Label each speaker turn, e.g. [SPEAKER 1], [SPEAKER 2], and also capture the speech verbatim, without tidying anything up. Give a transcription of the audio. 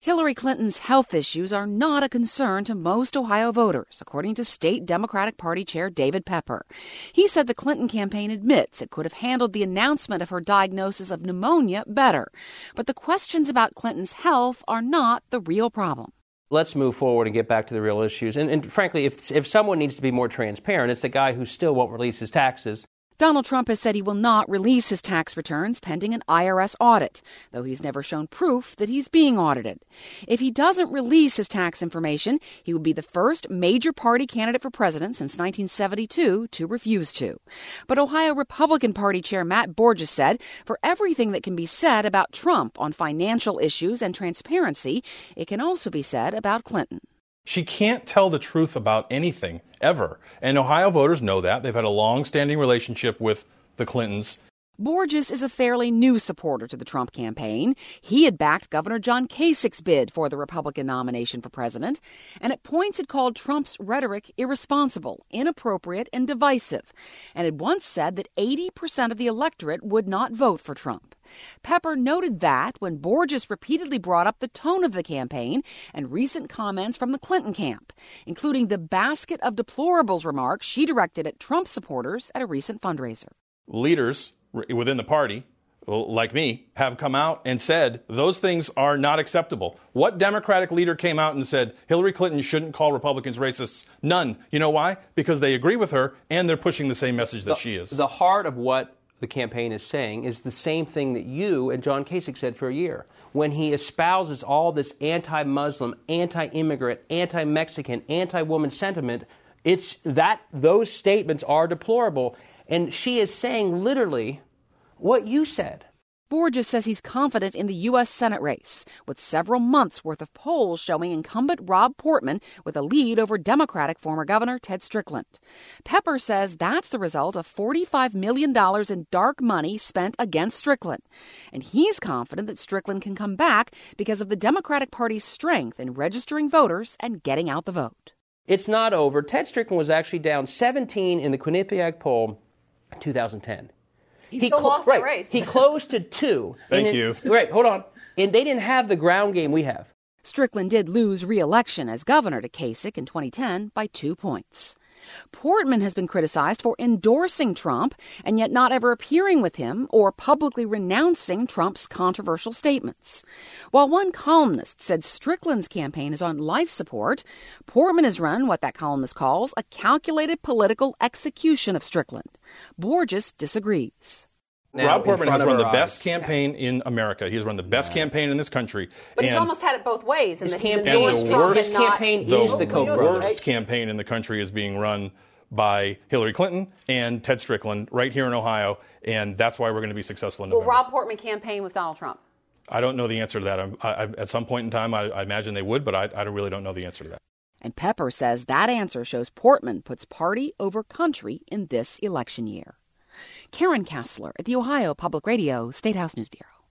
[SPEAKER 1] Hillary Clinton's health issues are not a concern to most Ohio voters, according to state Democratic Party Chair David Pepper. He said the Clinton campaign admits it could have handled the announcement of her diagnosis of pneumonia better. But the questions about Clinton's health are not the real problem.
[SPEAKER 2] Let's move forward and get back to the real issues. And, and frankly, if if someone needs to be more transparent, it's the guy who still won't release his taxes.
[SPEAKER 1] Donald Trump has said he will not release his tax returns pending an I R S audit, though he's never shown proof that he's being audited. If he doesn't release his tax information, he would be the first major party candidate for president since nineteen seventy-two to refuse to. But Ohio Republican Party Chair Matt Borges said, for everything that can be said about Trump on financial issues and transparency, it can also be said about Clinton.
[SPEAKER 3] She can't tell the truth about anything, ever. And Ohio voters know that. They've had a long-standing relationship with the Clintons.
[SPEAKER 1] Borges is a fairly new supporter to the Trump campaign. He had backed Governor John Kasich's bid for the Republican nomination for president, and at points had called Trump's rhetoric irresponsible, inappropriate, and divisive, and had once said that eighty percent of the electorate would not vote for Trump. Pepper noted that when Borges repeatedly brought up the tone of the campaign and recent comments from the Clinton camp, including the basket of deplorables remarks she directed at Trump supporters at a recent fundraiser.
[SPEAKER 3] Leaders within the party, like me, have come out and said those things are not acceptable. What Democratic leader came out and said Hillary Clinton shouldn't call Republicans racists? None. You know why? Because they agree with her and they're pushing the same message that
[SPEAKER 2] the,
[SPEAKER 3] she is.
[SPEAKER 2] The heart of what the campaign is saying is the same thing that you and John Kasich said for a year. When he espouses all this anti-Muslim, anti-immigrant, anti-Mexican, anti-woman sentiment, it's that those statements are deplorable. And she is saying literally what you said.
[SPEAKER 1] Borges says he's confident in the U S Senate race, with several months' worth of polls showing incumbent Rob Portman with a lead over Democratic former Governor Ted Strickland. Pepper says that's the result of forty-five million dollars in dark money spent against Strickland. And he's confident that Strickland can come back because of the Democratic Party's strength in registering voters and getting out the vote.
[SPEAKER 2] It's not over. Ted Strickland was actually down seventeen in the Quinnipiac poll in two thousand ten.
[SPEAKER 4] He, he still clo- lost
[SPEAKER 2] right.
[SPEAKER 4] the race.
[SPEAKER 2] He closed to two.
[SPEAKER 3] Thank
[SPEAKER 2] then,
[SPEAKER 3] you.
[SPEAKER 2] Right, hold on. And they didn't have the ground game we have.
[SPEAKER 1] Strickland did lose re-election as governor to Kasich in twenty ten by two points. Portman has been criticized for endorsing Trump and yet not ever appearing with him or publicly renouncing Trump's controversial statements. While one columnist said Strickland's campaign is on life support, Portman has run what that columnist calls a calculated political execution of Strickland. Borges disagrees.
[SPEAKER 3] Now, Rob Portman has run the eyes. best campaign in America. He's run the best yeah. campaign in this country.
[SPEAKER 4] But he's almost had it both ways.
[SPEAKER 2] And
[SPEAKER 4] that
[SPEAKER 2] he's
[SPEAKER 4] endorsed
[SPEAKER 3] the
[SPEAKER 4] Trump
[SPEAKER 3] worst
[SPEAKER 4] and not,
[SPEAKER 2] campaign
[SPEAKER 3] the
[SPEAKER 2] is the Koch
[SPEAKER 3] worst
[SPEAKER 2] brothers.
[SPEAKER 3] Right? campaign in the country is being run by Hillary Clinton and Ted Strickland right here in Ohio, and that's why we're going to be successful in November.
[SPEAKER 4] Will Rob Portman campaign with Donald Trump?
[SPEAKER 3] I don't know the answer to that. I, I, at some point in time, I, I imagine they would, but I, I really don't know the answer to that.
[SPEAKER 1] And Pepper says that answer shows Portman puts party over country in this election year. Karen Kassler at the Ohio Public Radio State House News Bureau.